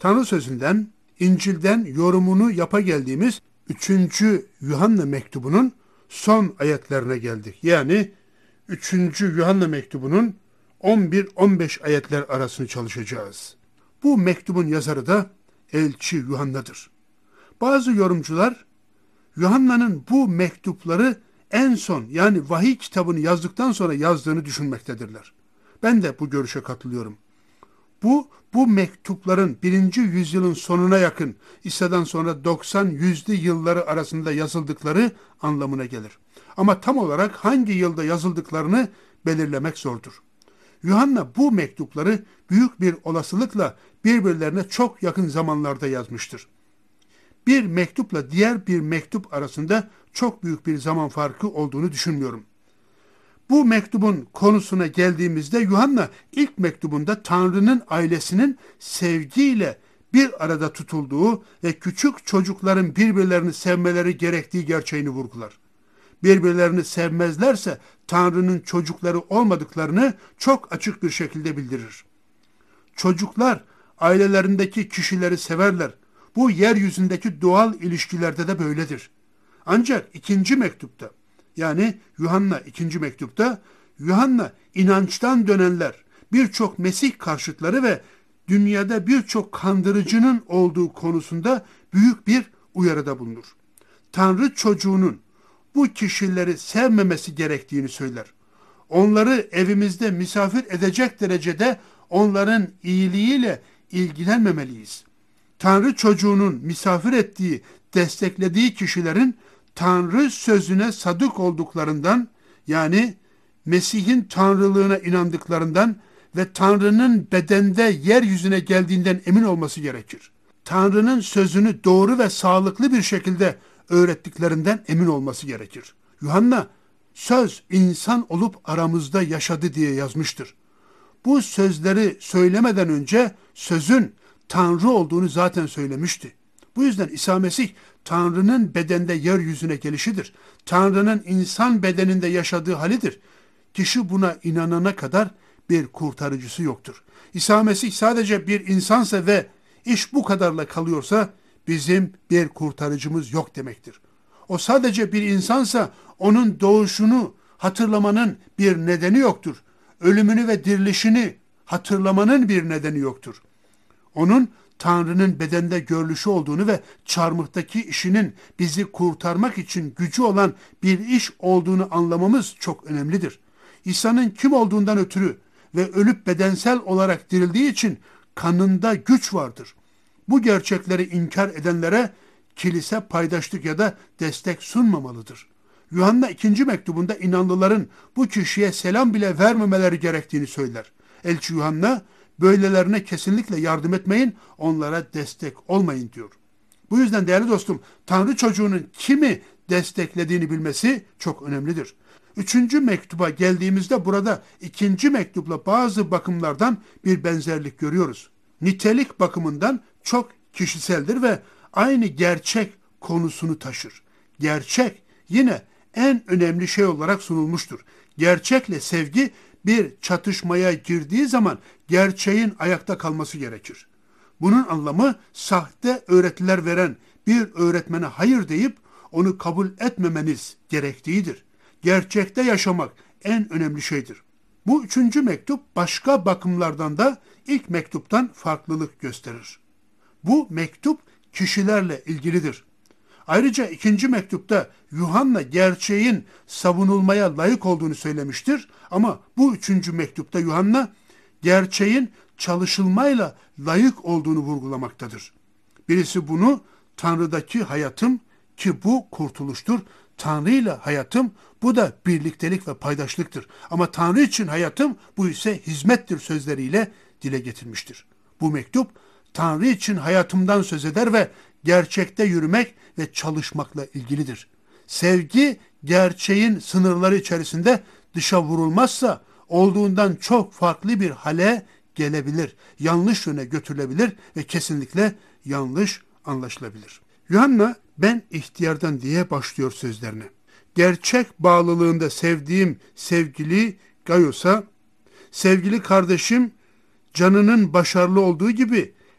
Tanrı sözünden, İncil'den yorumunu yapa geldiğimiz 3. Yuhanna mektubunun son ayetlerine geldik. Yani 3. Yuhanna mektubunun 11-15 ayetler arasını çalışacağız. Bu mektubun yazarı da elçi Yuhanna'dır. Bazı yorumcular Yuhanna'nın bu mektupları en son, yani vahiy kitabını yazdıktan sonra yazdığını düşünmektedirler. Ben de bu görüşe katılıyorum. Bu mektupların 1. yüzyılın sonuna yakın, İsa'dan sonra 90-100'lü yılları arasında yazıldıkları anlamına gelir. Ama tam olarak hangi yılda yazıldıklarını belirlemek zordur. Yuhanna bu mektupları büyük bir olasılıkla birbirlerine çok yakın zamanlarda yazmıştır. Bir mektupla diğer bir mektup arasında çok büyük bir zaman farkı olduğunu düşünmüyorum. Bu mektubun konusuna geldiğimizde Yuhanna ilk mektubunda Tanrı'nın ailesinin sevgiyle bir arada tutulduğu ve küçük çocukların birbirlerini sevmeleri gerektiği gerçeğini vurgular. Birbirlerini sevmezlerse Tanrı'nın çocukları olmadıklarını çok açık bir şekilde bildirir. Çocuklar ailelerindeki kişileri severler. Bu yeryüzündeki doğal ilişkilerde de böyledir. Ancak ikinci mektupta, yani Yuhanna 2. mektupta, Yuhanna inançtan dönenler, birçok Mesih karşıtları ve dünyada birçok kandırıcının olduğu konusunda büyük bir uyarıda bulunur. Tanrı çocuğunun bu kişileri sevmemesi gerektiğini söyler. Onları evimizde misafir edecek derecede onların iyiliğiyle ilgilenmemeliyiz. Tanrı çocuğunun misafir ettiği, desteklediği kişilerin Tanrı sözüne sadık olduklarından, yani Mesih'in tanrılığına inandıklarından ve Tanrı'nın bedende yeryüzüne geldiğinden emin olması gerekir. Tanrı'nın sözünü doğru ve sağlıklı bir şekilde öğrettiklerinden emin olması gerekir. Yuhanna, söz insan olup aramızda yaşadı diye yazmıştır. Bu sözleri söylemeden önce sözün Tanrı olduğunu zaten söylemişti. Bu yüzden İsa Mesih Tanrı'nın bedende yeryüzüne gelişidir. Tanrı'nın insan bedeninde yaşadığı halidir. Kişi buna inanana kadar bir kurtarıcısı yoktur. İsa Mesih sadece bir insansa ve iş bu kadarla kalıyorsa bizim bir kurtarıcımız yok demektir. O sadece bir insansa onun doğuşunu hatırlamanın bir nedeni yoktur. Ölümünü ve dirilişini hatırlamanın bir nedeni yoktur. Onun Tanrı'nın bedende görülüşü olduğunu ve çarmıhtaki işinin bizi kurtarmak için gücü olan bir iş olduğunu anlamamız çok önemlidir. İsa'nın kim olduğundan ötürü ve ölüp bedensel olarak dirildiği için kanında güç vardır. Bu gerçekleri inkar edenlere kilise paydaşlık ya da destek sunmamalıdır. Yuhanna 2. mektubunda inanlıların bu kişiye selam bile vermemeleri gerektiğini söyler. Elçi Yuhanna, böylelerine kesinlikle yardım etmeyin, onlara destek olmayın diyor. Bu yüzden değerli dostum, Tanrı çocuğunun kimi desteklediğini bilmesi çok önemlidir. 3. mektuba geldiğimizde burada 2. mektupla bazı bakımlardan bir benzerlik görüyoruz. Nitelik bakımından çok kişiseldir ve aynı gerçek konusunu taşır. Gerçek yine en önemli şey olarak sunulmuştur. Gerçekle sevgi bir çatışmaya girdiği zaman gerçeğin ayakta kalması gerekir. Bunun anlamı sahte öğretiler veren bir öğretmene hayır deyip onu kabul etmemeniz gerektiğidir. Gerçekte yaşamak en önemli şeydir. Bu 3. mektup başka bakımlardan da ilk mektuptan farklılık gösterir. Bu mektup kişilerle ilgilidir. Ayrıca 2. mektupta Yuhanna gerçeğin savunulmaya layık olduğunu söylemiştir. Ama bu 3. mektupta Yuhanna gerçeğin çalışılmayla layık olduğunu vurgulamaktadır. Birisi bunu Tanrı'daki hayatım, ki bu kurtuluştur. Tanrı ile hayatım, bu da birliktelik ve paydaşlıktır. Ama Tanrı için hayatım, bu ise hizmettir sözleriyle dile getirmiştir. Bu mektup Tanrı için hayatımdan söz eder ve gerçekte yürümek ve çalışmakla ilgilidir. Sevgi gerçeğin sınırları içerisinde dışa vurulmazsa olduğundan çok farklı bir hale gelebilir. Yanlış yöne götürülebilir ve kesinlikle yanlış anlaşılabilir. Yuhanna ben ihtiyardan diye başlıyor sözlerine. Gerçek bağlılığında sevdiğim sevgili Gaius'a, sevgili kardeşim canının başarılı olduğu gibi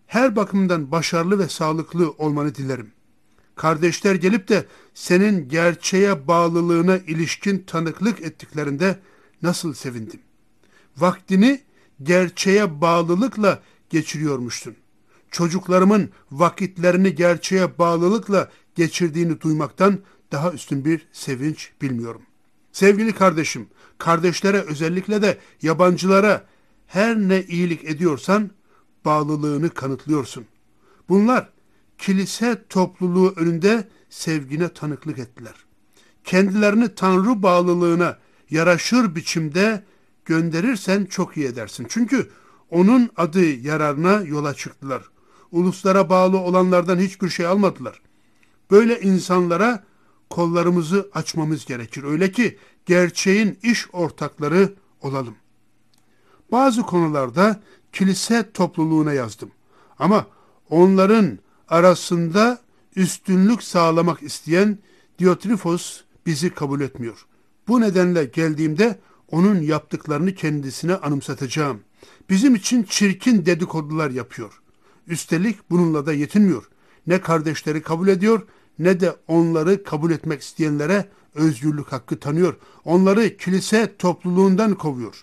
her bakımdan başarılı ve sağlıklı olmanı dilerim. Kardeşler gelip de senin gerçeğe bağlılığına ilişkin tanıklık ettiklerinde nasıl sevindim. Vaktini gerçeğe bağlılıkla geçiriyormuşsun. Çocuklarımın vakitlerini gerçeğe bağlılıkla geçirdiğini duymaktan daha üstün bir sevinç bilmiyorum. Sevgili kardeşim, kardeşlere, özellikle de yabancılara her ne iyilik ediyorsan bağlılığını kanıtlıyorsun. Bunlar kilise topluluğu önünde sevgine tanıklık ettiler. Kendilerini Tanrı bağlılığına yaraşır biçimde gönderirsen çok iyi edersin. Çünkü onun adı yararına yola çıktılar. Uluslara bağlı olanlardan hiçbir şey almadılar. Böyle insanlara kollarımızı açmamız gerekir. Öyle ki gerçeğin iş ortakları olalım. Bazı konularda kilise topluluğuna yazdım. Ama onların arasında üstünlük sağlamak isteyen Diotrifos bizi kabul etmiyor. Bu nedenle geldiğimde onun yaptıklarını kendisine anımsatacağım. Bizim için çirkin dedikodular yapıyor. Üstelik bununla da yetinmiyor. Ne kardeşleri kabul ediyor ne de onları kabul etmek isteyenlere özgürlük hakkı tanıyor. Onları kilise topluluğundan kovuyor.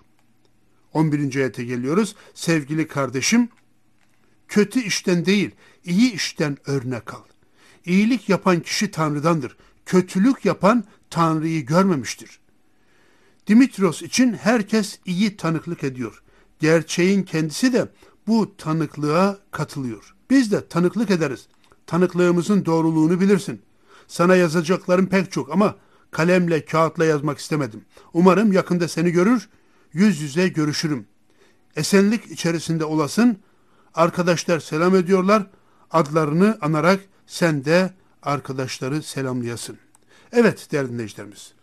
11. ayete geliyoruz. Sevgili kardeşim, kötü işten değil, iyi işten örnek al. İyilik yapan kişi Tanrı'dandır. Kötülük yapan Tanrı'yı görmemiştir. Dimitrios için herkes iyi tanıklık ediyor. Gerçeğin kendisi de bu tanıklığa katılıyor. Biz de tanıklık ederiz. Tanıklığımızın doğruluğunu bilirsin. Sana yazacaklarım pek çok ama kalemle, kağıtla yazmak istemedim. Umarım yakında seni görür, yüz yüze görüşürüm. Esenlik içerisinde olasın. Arkadaşlar selam ediyorlar. Adlarını anarak sen de arkadaşları selamlayasın. Evet değerli dinleyicilerimiz.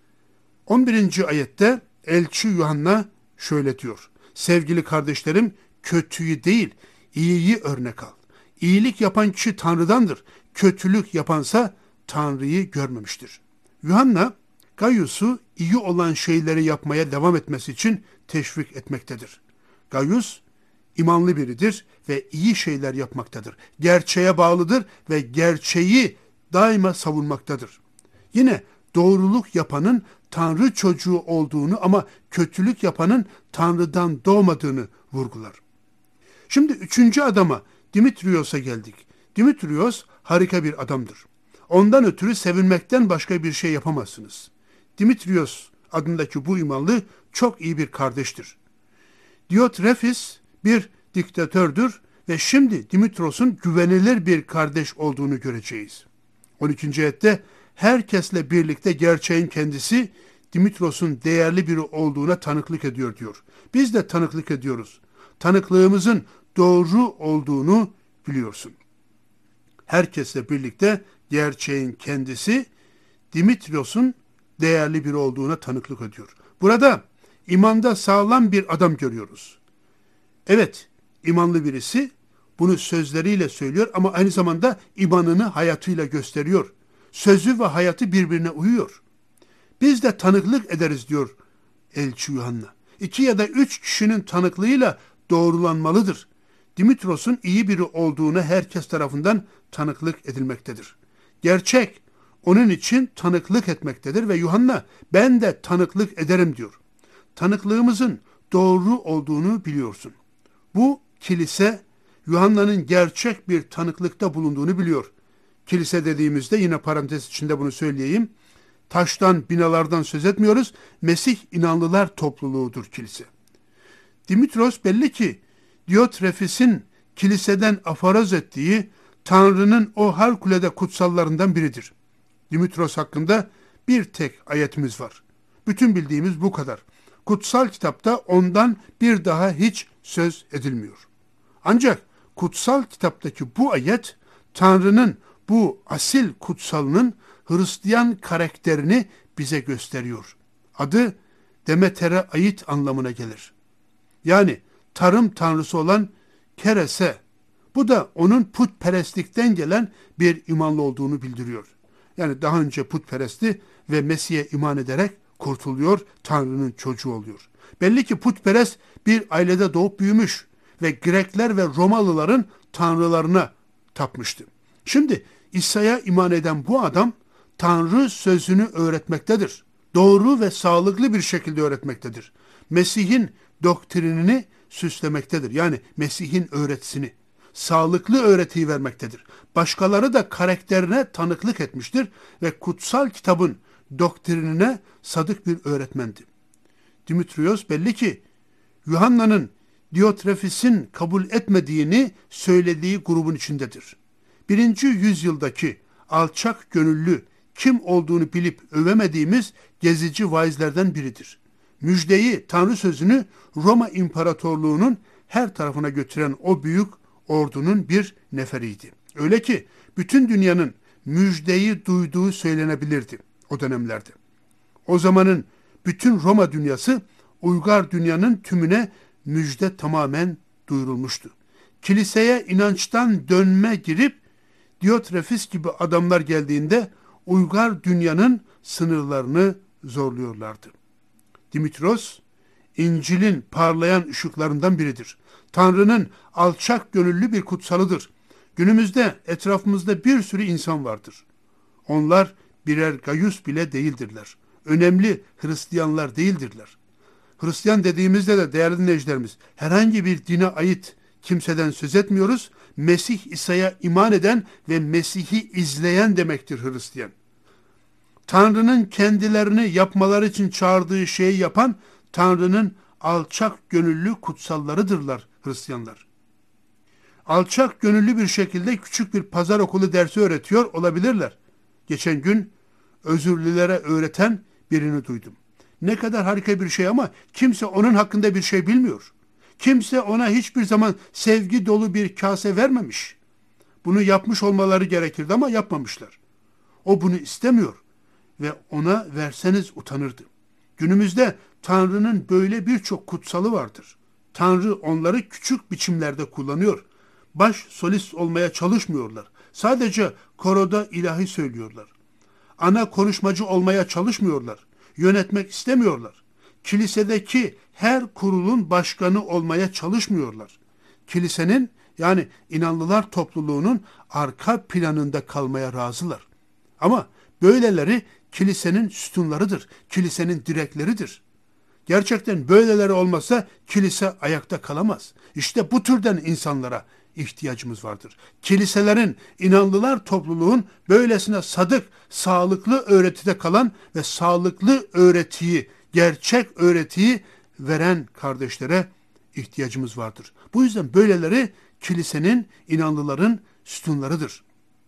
11. ayette elçi Yuhanna şöyle diyor. Sevgili kardeşlerim, kötüyü değil, iyiyi örnek al. İyilik yapan kişi Tanrı'dandır. Kötülük yapansa Tanrı'yı görmemiştir. Yuhanna, Gaius'u iyi olan şeyleri yapmaya devam etmesi için teşvik etmektedir. Gaius, imanlı biridir ve iyi şeyler yapmaktadır. Gerçeğe bağlıdır ve gerçeği daima savunmaktadır. Yine doğruluk yapanın Tanrı çocuğu olduğunu ama kötülük yapanın Tanrı'dan doğmadığını vurgular. Şimdi 3. adama, Dimitrios'a geldik. Dimitrios harika bir adamdır. Ondan ötürü sevinmekten başka bir şey yapamazsınız. Dimitrios adındaki bu imanlı çok iyi bir kardeştir. Diotrefis bir diktatördür ve şimdi Dimitrios'un güvenilir bir kardeş olduğunu göreceğiz. 12. ayette herkesle birlikte gerçeğin kendisi Dimitrios'un değerli biri olduğuna tanıklık ediyor diyor. Biz de tanıklık ediyoruz. Tanıklığımızın doğru olduğunu biliyorsun. Herkesle birlikte gerçeğin kendisi Dimitrios'un değerli biri olduğuna tanıklık ediyor. Burada imanda sağlam bir adam görüyoruz. Evet, imanlı birisi bunu sözleriyle söylüyor ama aynı zamanda imanını hayatıyla gösteriyor. Sözü ve hayatı birbirine uyuyor. Biz de tanıklık ederiz diyor elçi Yuhanna. 2 ya da 3 kişinin tanıklığıyla doğrulanmalıdır. Dimitrios'un iyi biri olduğunu herkes tarafından tanıklık edilmektedir. Gerçek onun için tanıklık etmektedir ve Yuhanna ben de tanıklık ederim diyor. Tanıklığımızın doğru olduğunu biliyorsun. Bu kilise Yuhanna'nın gerçek bir tanıklıkta bulunduğunu biliyor. Kilise dediğimizde yine parantez içinde bunu söyleyeyim. Taştan, binalardan söz etmiyoruz. Mesih inanlılar topluluğudur kilise. Dimitrios belli ki Diotrefis'in kiliseden afaroz ettiği Tanrı'nın o harikulade kutsallarından biridir. Dimitrios hakkında bir tek ayetimiz var. Bütün bildiğimiz bu kadar. Kutsal kitapta ondan bir daha hiç söz edilmiyor. Ancak kutsal kitaptaki bu ayet Tanrı'nın bu asil kutsalının Hristiyan karakterini bize gösteriyor. Adı Demeter'e ait anlamına gelir. Yani tarım tanrısı olan Kerese. Bu da onun putperestlikten gelen bir imanlı olduğunu bildiriyor. Yani daha önce putperestti ve Mesih'e iman ederek kurtuluyor, Tanrı'nın çocuğu oluyor. Belli ki putperest bir ailede doğup büyümüş ve Grekler ve Romalıların tanrılarına tapmıştı. Şimdi İsa'ya iman eden bu adam Tanrı sözünü öğretmektedir. Doğru ve sağlıklı bir şekilde öğretmektedir. Mesih'in doktrinini süslemektedir. Yani Mesih'in öğretisini, sağlıklı öğretiyi vermektedir. Başkaları da karakterine tanıklık etmiştir ve kutsal kitabın doktrinine sadık bir öğretmendi. Dimitrios belli ki Yuhanna'nın Diotrefis'in kabul etmediğini söylediği grubun içindedir. 1. yüzyıldaki alçak gönüllü, kim olduğunu bilip övemediğimiz gezici vaizlerden biridir. Müjdeyi, Tanrı sözünü Roma İmparatorluğu'nun her tarafına götüren o büyük ordunun bir neferiydi. Öyle ki bütün dünyanın müjdeyi duyduğu söylenebilirdi o dönemlerde. O zamanın bütün Roma dünyası uygar dünyanın tümüne müjde tamamen duyurulmuştu. Kiliseye inançtan dönme girip Diotrefis gibi adamlar geldiğinde uygar dünyanın sınırlarını zorluyorlardı. Dimitrios, İncil'in parlayan ışıklarından biridir. Tanrı'nın alçak gönüllü bir kutsalıdır. Günümüzde etrafımızda bir sürü insan vardır. Onlar birer Gaius bile değildirler. Önemli Hristiyanlar değildirler. Hristiyan dediğimizde de değerli dinleyicilerimiz, herhangi bir dine ait kimseden söz etmiyoruz. Mesih İsa'ya iman eden ve Mesih'i izleyen demektir Hristiyan. Tanrı'nın kendilerini yapmaları için çağırdığı şeyi yapan Tanrı'nın alçak gönüllü kutsallarıdırlar Hristiyanlar. Alçak gönüllü bir şekilde küçük bir pazar okulu dersi öğretiyor olabilirler. Geçen gün özürlülere öğreten birini duydum. Ne kadar harika bir şey ama kimse onun hakkında bir şey bilmiyor. Kimse ona hiçbir zaman sevgi dolu bir kase vermemiş. Bunu yapmış olmaları gerekirdi ama yapmamışlar. O bunu istemiyor ve ona verseniz utanırdı. Günümüzde Tanrı'nın böyle birçok kutsalı vardır. Tanrı onları küçük biçimlerde kullanıyor. Baş solist olmaya çalışmıyorlar. Sadece koroda ilahi söylüyorlar. Ana konuşmacı olmaya çalışmıyorlar. Yönetmek istemiyorlar. Kilisedeki her kurulun başkanı olmaya çalışmıyorlar. Kilisenin yani inanlılar topluluğunun arka planında kalmaya razılar. Ama böyleleri kilisenin sütunlarıdır, kilisenin direkleridir. Gerçekten böyleleri olmasa kilise ayakta kalamaz. İşte bu türden insanlara ihtiyacımız vardır. Kiliselerin, inanlılar topluluğun böylesine sadık, sağlıklı öğretide kalan ve sağlıklı öğretiyi, gerçek öğretiyi veren kardeşlere ihtiyacımız vardır. Bu yüzden böyleleri kilisenin, inanlıların sütunlarıdır.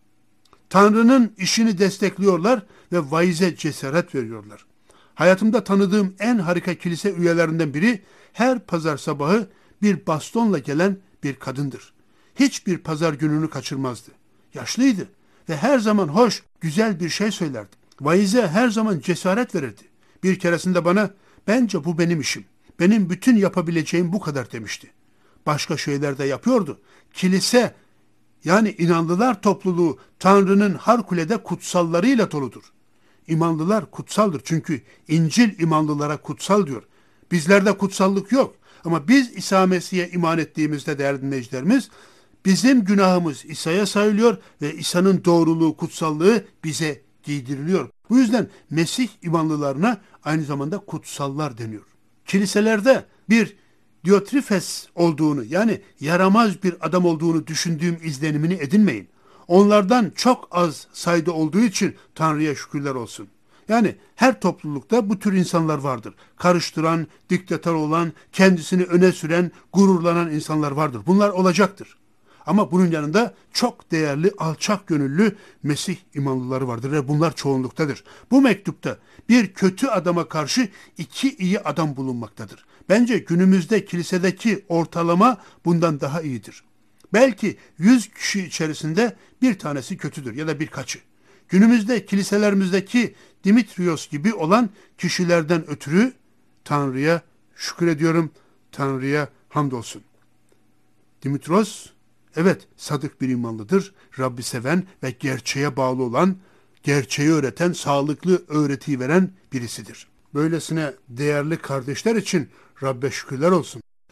Tanrı'nın işini destekliyorlar ve vaize cesaret veriyorlar. Hayatımda tanıdığım en harika kilise üyelerinden biri her pazar sabahı bir bastonla gelen bir kadındır. Hiçbir pazar gününü kaçırmazdı. Yaşlıydı ve her zaman hoş, güzel bir şey söylerdi. Vaize her zaman cesaret verirdi. Bir keresinde bana, bence bu benim işim. Benim bütün yapabileceğim bu kadar demişti. Başka şeyler de yapıyordu. Kilise, yani inanlılar topluluğu Tanrı'nın harikulade kutsallarıyla doludur. İmanlılar kutsaldır çünkü İncil imanlılara kutsal diyor. Bizlerde kutsallık yok ama biz İsa Mesih'e iman ettiğimizde değerli dinleyicilerimiz, bizim günahımız İsa'ya sayılıyor ve İsa'nın doğruluğu, kutsallığı bize giydiriliyor. Bu yüzden Mesih imanlılarına aynı zamanda kutsallar deniyor. Kiliselerde bir Diotrefes olduğunu, yani yaramaz bir adam olduğunu düşündüğüm izlenimini edinmeyin. Onlardan çok az sayıda olduğu için Tanrı'ya şükürler olsun. Yani her toplulukta bu tür insanlar vardır. Karıştıran, diktatör olan, kendisini öne süren, gururlanan insanlar vardır. Bunlar olacaktır. Ama bunun yanında çok değerli, alçak gönüllü Mesih imanlıları vardır ve bunlar çoğunluktadır. Bu mektupta bir kötü adama karşı iki iyi adam bulunmaktadır. Bence günümüzde kilisedeki ortalama bundan daha iyidir. Belki 100 kişi içerisinde bir tanesi kötüdür ya da birkaçı. Günümüzde kiliselerimizdeki Dimitrios gibi olan kişilerden ötürü Tanrı'ya şükür ediyorum, Tanrı'ya hamdolsun. Dimitrios, evet, sadık bir imanlıdır, Rabbi seven ve gerçeğe bağlı olan, gerçeği öğreten, sağlıklı öğretiyi veren birisidir. Böylesine değerli kardeşler için Rabbe şükürler olsun.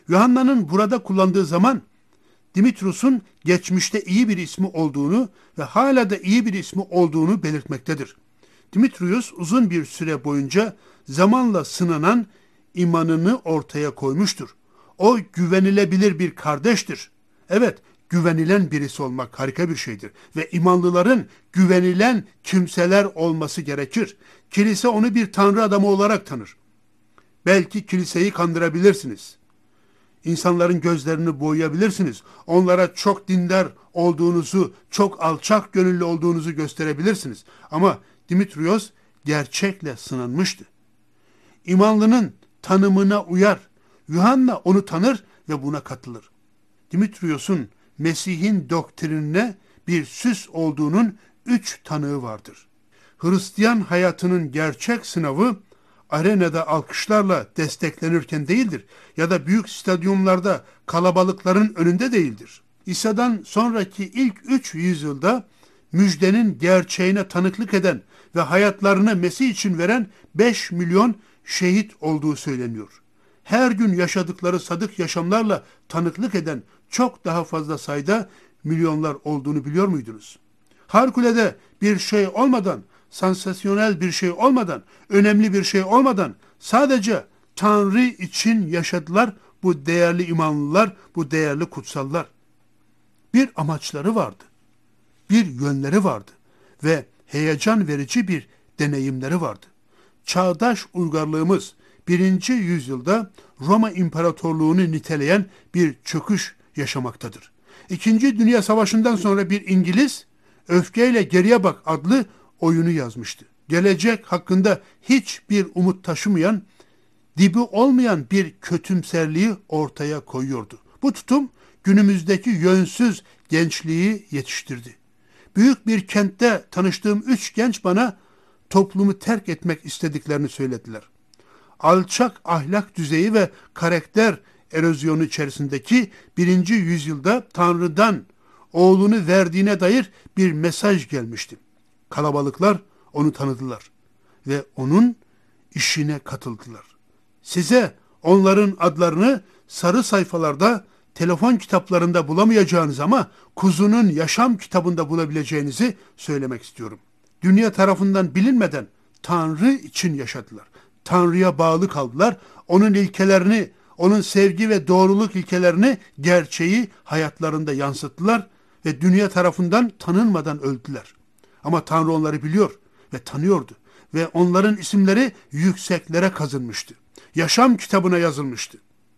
Yuhanna'nın burada kullandığı zaman Dimitrios'un geçmişte iyi bir ismi olduğunu ve hala da iyi bir ismi olduğunu belirtmektedir. Dimitrios uzun bir süre boyunca zamanla sınanan imanını ortaya koymuştur. O güvenilebilir bir kardeştir. Evet, güvenilen birisi olmak harika bir şeydir ve imanlıların güvenilen kimseler olması gerekir. Kilise onu bir tanrı adamı olarak tanır. Belki kiliseyi kandırabilirsiniz. İnsanların gözlerini boyayabilirsiniz. Onlara çok dindar olduğunuzu, çok alçak gönüllü olduğunuzu gösterebilirsiniz. Ama Dimitrios gerçekle sınanmıştı. İmanlının tanımına uyar. Yuhanna onu tanır ve buna katılır. Dimitrios'un Mesih'in doktrinine bir süs olduğunun 3 tanığı vardır. Hristiyan hayatının gerçek sınavı arenada alkışlarla desteklenirken değildir ya da büyük stadyumlarda kalabalıkların önünde değildir. İsa'dan sonraki ilk 3 yüzyılda müjdenin gerçeğine tanıklık eden ve hayatlarını Mesih için veren 5 milyon şehit olduğu söyleniyor. Her gün yaşadıkları sadık yaşamlarla tanıklık eden çok daha fazla sayıda milyonlar olduğunu biliyor muydunuz? Harikulade bir şey olmadan, sansasyonel bir şey olmadan, önemli bir şey olmadan sadece Tanrı için yaşadılar bu değerli imanlılar, bu değerli kutsallar. Bir amaçları vardı, bir yönleri vardı ve heyecan verici bir deneyimleri vardı. Çağdaş uygarlığımız 1. yüzyılda Roma İmparatorluğunu niteleyen bir çöküş yaşamaktadır. 2. Dünya Savaşı'ndan sonra bir İngiliz, Öfkeyle Geriye Bak adlı oyunu yazmıştı. Gelecek hakkında hiçbir umut taşımayan, dibi olmayan bir kötümserliği ortaya koyuyordu. Bu tutum günümüzdeki yönsüz gençliği yetiştirdi. Büyük bir kentte tanıştığım 3 genç bana toplumu terk etmek istediklerini söylediler. Alçak ahlak düzeyi ve karakter erozyonu içerisindeki 1. yüzyılda Tanrı'dan oğlunu verdiğine dair bir mesaj gelmişti. Kalabalıklar onu tanıdılar ve onun işine katıldılar. Size onların adlarını sarı sayfalarda, telefon kitaplarında bulamayacağınız ama Kuzunun Yaşam kitabında bulabileceğinizi söylemek istiyorum. Dünya tarafından bilinmeden Tanrı için yaşadılar. Tanrı'ya bağlı kaldılar. Onun ilkelerini, onun sevgi ve doğruluk ilkelerini, gerçeği hayatlarında yansıttılar ve dünya tarafından tanınmadan öldüler. Ama Tanrı onları biliyor ve tanıyordu ve onların isimleri yükseklere kazınmıştı. Yaşam kitabına yazılmıştı.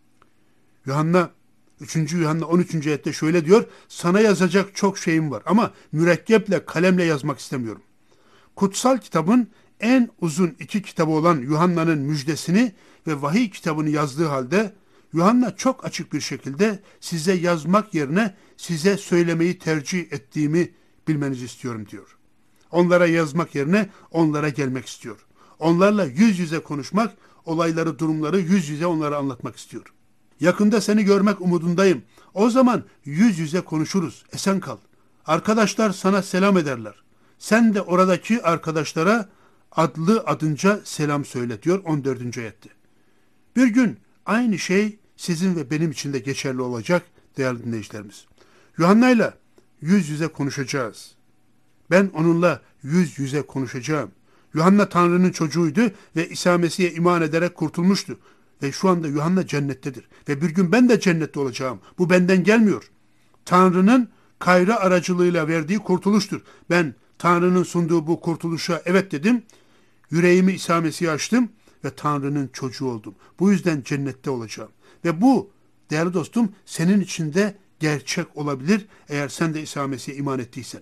Yuhanna 3. Yuhanna 13. ayette şöyle diyor: sana yazacak çok şeyim var ama mürekkeple, kalemle yazmak istemiyorum. Kutsal kitabın en uzun 2 kitabı olan Yuhanna'nın müjdesini ve vahiy kitabını yazdığı halde Yuhanna çok açık bir şekilde size yazmak yerine size söylemeyi tercih ettiğimi bilmenizi istiyorum diyor. Onlara yazmak yerine onlara gelmek istiyor. Onlarla yüz yüze konuşmak, olayları, durumları yüz yüze onlara anlatmak istiyor. Yakında seni görmek umudundayım. O zaman yüz yüze konuşuruz. Esen kal. Arkadaşlar sana selam ederler. Sen de oradaki arkadaşlara adlı adınca selam söyle diyor 14. ayette. Bir gün aynı şey sizin ve benim için de geçerli olacak değerli dinleyicilerimiz. Yuhanna'yla yüz yüze konuşacağız. Ben onunla yüz yüze konuşacağım. Yuhanna Tanrı'nın çocuğuydu ve İsa Mesih'e iman ederek kurtulmuştu. Ve şu anda Yuhanna cennettedir. Ve bir gün ben de cennette olacağım. Bu benden gelmiyor. Tanrı'nın Kayra aracılığıyla verdiği kurtuluştur. Ben Tanrı'nın sunduğu bu kurtuluşa evet dedim. Yüreğimi İsa Mesih'e açtım ve Tanrı'nın çocuğu oldum. Bu yüzden cennette olacağım. Ve bu değerli dostum senin için de gerçek olabilir eğer sen de İsa Mesih'e iman ettiysen.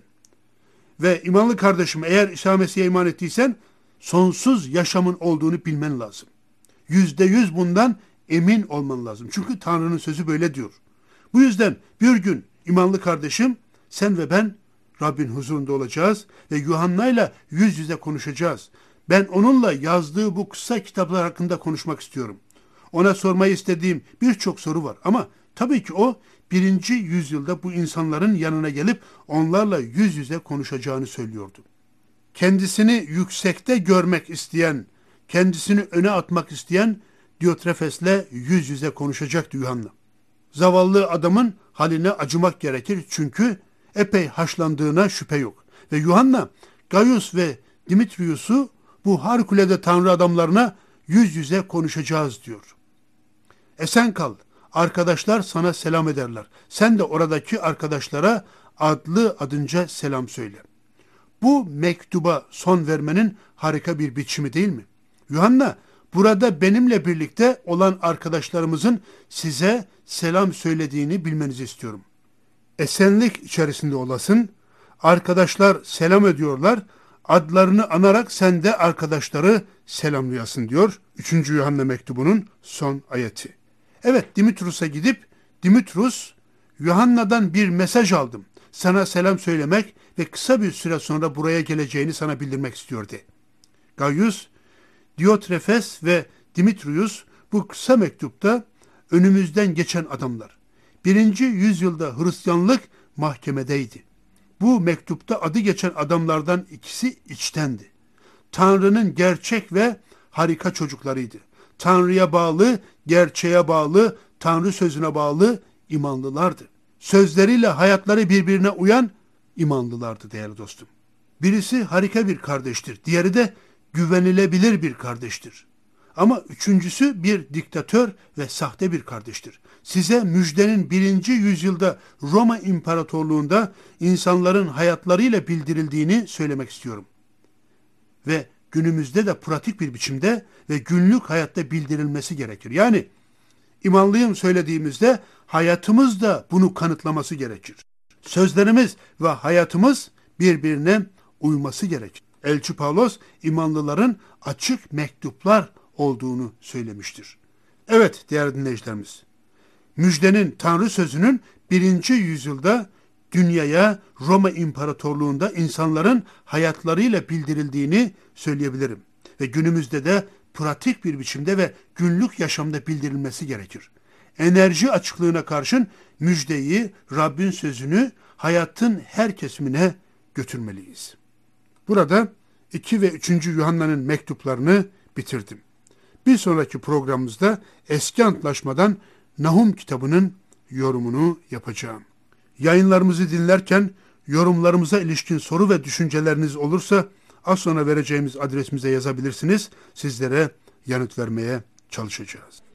Ve imanlı kardeşim, eğer İsa Mesih'e iman ettiysen sonsuz yaşamın olduğunu bilmen lazım. %100 bundan emin olman lazım. Çünkü Tanrı'nın sözü böyle diyor. Bu yüzden bir gün imanlı kardeşim, sen ve ben Rabbin huzurunda olacağız ve Yuhanna'yla yüz yüze konuşacağız. Ben onunla yazdığı bu kısa kitaplar hakkında konuşmak istiyorum. Ona sormayı istediğim birçok soru var ama tabii ki o 1. yüzyılda bu insanların yanına gelip onlarla yüz yüze konuşacağını söylüyordu. Kendisini yüksekte görmek isteyen, kendisini öne atmak isteyen Diotrefes'le yüz yüze konuşacaktı Yuhanna. zavallı adamın haline acımak gerekir. Çünkü epey haşlandığına şüphe yok. Ve Yuhanna, Gaius ve Dimitrius'u bu harikulade tanrı adamlarına yüz yüze konuşacağız diyor. Esen kal, arkadaşlar sana selam ederler. Sen de oradaki arkadaşlara adlı adınca selam söyle. Bu mektuba son vermenin harika bir biçimi değil mi? Yuhanna, burada benimle birlikte olan arkadaşlarımızın size selam söylediğini bilmenizi istiyorum. Esenlik içerisinde olasın, arkadaşlar selam ediyorlar, adlarını anarak sen de arkadaşları selamlayasın diyor 3. Yuhanna mektubunun son ayeti. Evet, Dimitrus'a gidip, Dimitrus, Yuhanna'dan bir mesaj aldım. Sana selam söylemek ve kısa bir süre sonra buraya geleceğini sana bildirmek istiyordu. Gaius, Diotrefes ve Dimitrius bu kısa mektupta önümüzden geçen adamlar. 1. yüzyılda Hristiyanlık mahkemedeydi. Bu mektupta adı geçen adamlardan ikisi içtendi. Tanrı'nın gerçek ve harika çocuklarıydı. Tanrı'ya bağlı, gerçeğe bağlı, Tanrı sözüne bağlı imanlılardı. Sözleriyle hayatları birbirine uyan imanlılardı değerli dostum. Birisi harika bir kardeştir, diğeri de güvenilebilir bir kardeştir. Ama üçüncüsü bir diktatör ve sahte bir kardeştir. Size müjdenin 1. yüzyılda Roma İmparatorluğu'nda insanların hayatlarıyla bildirildiğini söylemek istiyorum. Ve günümüzde de pratik bir biçimde ve günlük hayatta bildirilmesi gerekir. Yani imanlıyım söylediğimizde hayatımız da bunu kanıtlaması gerekir. Sözlerimiz ve hayatımız birbirine uyması gerekir. Elçi Pavlos imanlıların açık mektuplar olduğunu söylemiştir. Evet değerli dinleyicilerimiz, müjdenin Tanrı sözünün 1. yüzyılda dünyaya Roma İmparatorluğu'nda insanların hayatlarıyla bildirildiğini söyleyebilirim. Ve günümüzde de pratik bir biçimde ve günlük yaşamda bildirilmesi gerekir. Enerji açıklığına karşın müjdeyi, Rabbin sözünü hayatın her kesimine götürmeliyiz. Burada 2 ve 3. Yuhanna'nın mektuplarını bitirdim. Bir sonraki programımızda Eski Antlaşmadan Nahum kitabının yorumunu yapacağım. Yayınlarımızı dinlerken yorumlarımıza ilişkin soru ve düşünceleriniz olursa az sonra vereceğimiz adresimize yazabilirsiniz. Sizlere yanıt vermeye çalışacağız.